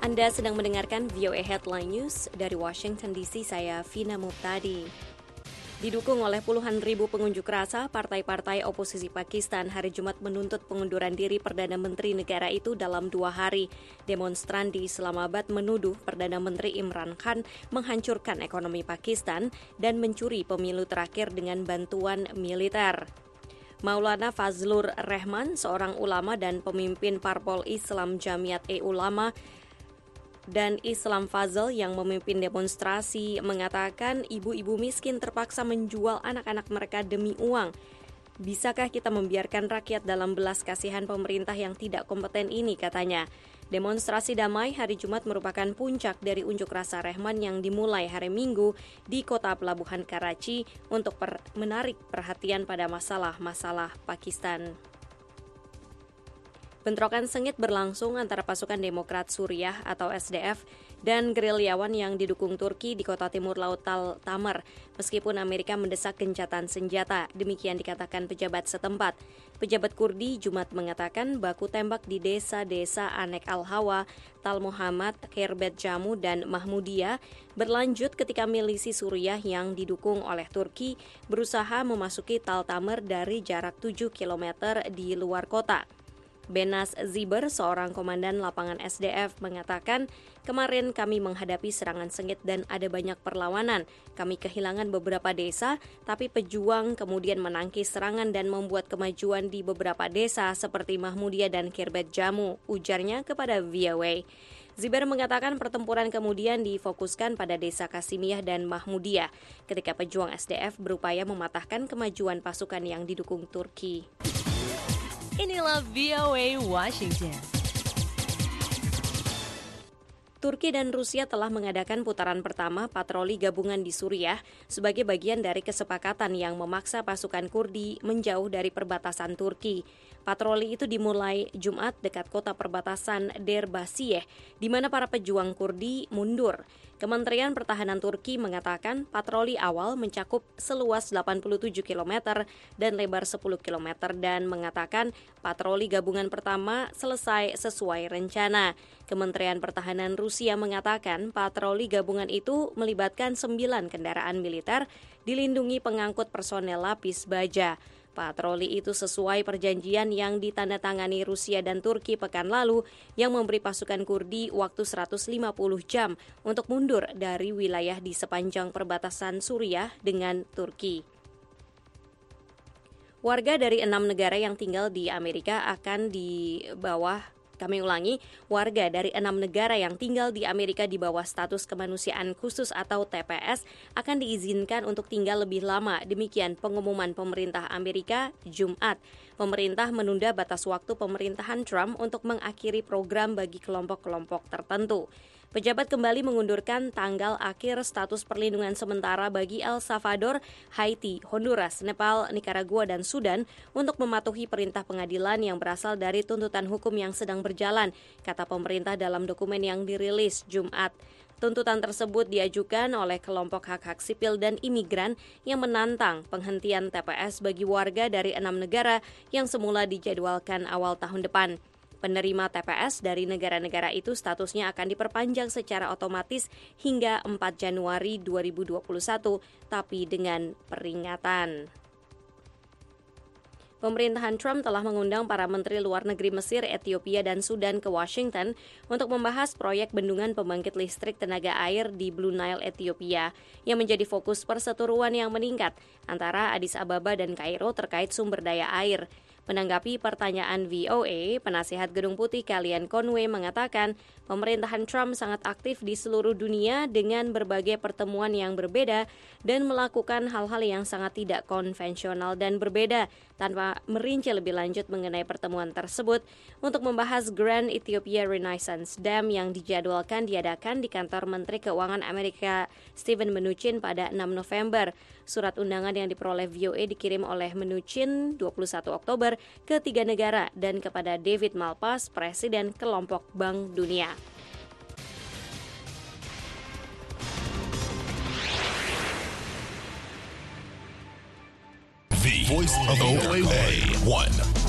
Anda sedang mendengarkan VOA Headline News dari Washington DC, saya Vina Muptadi. Didukung oleh puluhan ribu pengunjuk rasa, partai-partai oposisi Pakistan hari Jumat menuntut pengunduran diri Perdana Menteri negara itu dalam 2 hari. Demonstran di Islamabad menuduh Perdana Menteri Imran Khan menghancurkan ekonomi Pakistan dan mencuri pemilu terakhir dengan bantuan militer. Maulana Fazlur Rahman, seorang ulama dan pemimpin Parpol Islam Jamiat Ulama dan Islam Fazl yang memimpin demonstrasi mengatakan ibu-ibu miskin terpaksa menjual anak-anak mereka demi uang. Bisakah kita membiarkan rakyat dalam belas kasihan pemerintah yang tidak kompeten ini, katanya. Demonstrasi damai hari Jumat merupakan puncak dari unjuk rasa Rahman yang dimulai hari Minggu di kota pelabuhan Karachi untuk menarik perhatian pada masalah-masalah Pakistan. Bentrokan sengit berlangsung antara pasukan Demokrat Suriah atau SDF dan gerilyawan yang didukung Turki di kota timur laut Tal Tamr, meskipun Amerika mendesak gencatan senjata, demikian dikatakan pejabat setempat. Pejabat Kurdi Jumat mengatakan baku tembak di desa-desa Anek Al-Hawa, Tal Muhammad, Khirbet Jamu, dan Mahmudiyah berlanjut ketika milisi Suriah yang didukung oleh Turki berusaha memasuki Tal Tamr dari jarak 7 km di luar kota. Benas Ziber, seorang komandan lapangan SDF, mengatakan, kemarin kami menghadapi serangan sengit dan ada banyak perlawanan. Kami kehilangan beberapa desa, tapi pejuang kemudian menangkis serangan dan membuat kemajuan di beberapa desa seperti Mahmudiyah dan Khirbet Jamu, ujarnya kepada VOA. Ziber mengatakan pertempuran kemudian difokuskan pada desa Kasimiyah dan Mahmudiyah ketika pejuang SDF berupaya mematahkan kemajuan pasukan yang didukung Turki. Inilah VOA Washington. Turki dan Rusia telah mengadakan putaran pertama patroli gabungan di Suriah sebagai bagian dari kesepakatan yang memaksa pasukan Kurdi menjauh dari perbatasan Turki. Patroli itu dimulai Jumat dekat kota perbatasan Derbasiyeh, di mana para pejuang Kurdi mundur. Kementerian Pertahanan Turki mengatakan patroli awal mencakup seluas 87 km dan lebar 10 km dan mengatakan patroli gabungan pertama selesai sesuai rencana. Kementerian Pertahanan Rusia mengatakan patroli gabungan itu melibatkan 9 kendaraan militer dilindungi pengangkut personel lapis baja. Patroli itu sesuai perjanjian yang ditandatangani Rusia dan Turki pekan lalu yang memberi pasukan Kurdi waktu 150 jam untuk mundur dari wilayah di sepanjang perbatasan Suriah dengan Turki. Warga dari 6 negara yang tinggal di Amerika akan warga dari 6 negara yang tinggal di Amerika di bawah status kemanusiaan khusus atau TPS akan diizinkan untuk tinggal lebih lama. Demikian pengumuman pemerintah Amerika Jumat. Pemerintah menunda batas waktu pemerintahan Trump untuk mengakhiri program bagi kelompok-kelompok tertentu. Pejabat kembali mengundurkan tanggal akhir status perlindungan sementara bagi El Salvador, Haiti, Honduras, Nepal, Nicaragua, dan Sudan untuk mematuhi perintah pengadilan yang berasal dari tuntutan hukum yang sedang berjalan, kata pemerintah dalam dokumen yang dirilis Jumat. Tuntutan tersebut diajukan oleh kelompok hak-hak sipil dan imigran yang menantang penghentian TPS bagi warga dari 6 negara yang semula dijadwalkan awal tahun depan. Penerima TPS dari negara-negara itu statusnya akan diperpanjang secara otomatis hingga 4 Januari 2021, tapi dengan peringatan. Pemerintahan Trump telah mengundang para menteri luar negeri Mesir, Ethiopia, dan Sudan ke Washington untuk membahas proyek bendungan pembangkit listrik tenaga air di Blue Nile, Ethiopia, yang menjadi fokus perseteruan yang meningkat antara Addis Ababa dan Kairo terkait sumber daya air. Menanggapi pertanyaan VOA, penasihat Gedung Putih Kellyanne Conway mengatakan pemerintahan Trump sangat aktif di seluruh dunia dengan berbagai pertemuan yang berbeda dan melakukan hal-hal yang sangat tidak konvensional dan berbeda tanpa merinci lebih lanjut mengenai pertemuan tersebut untuk membahas Grand Ethiopia Renaissance Dam yang dijadwalkan diadakan di kantor Menteri Keuangan Amerika Steven Mnuchin pada 6 November. Surat undangan yang diperoleh VOA dikirim oleh Mnuchin 21 Oktober ke 3 negara dan kepada David Malpass, Presiden Kelompok Bank Dunia. The Voice of OAA 1